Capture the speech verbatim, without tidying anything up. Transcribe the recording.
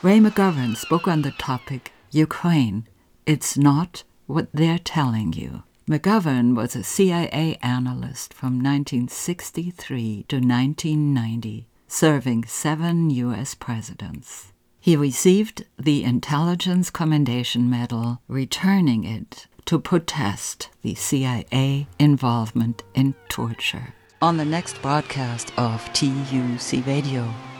Ray McGovern spoke on the topic, Ukraine, It's Not What They're Telling You. McGovern was a C I A analyst from nineteen sixty-three to nineteen ninety, serving seven U S presidents. He received the Intelligence Commendation Medal, returning it to protest the C I A involvement in torture. On the next broadcast of T U C Radio,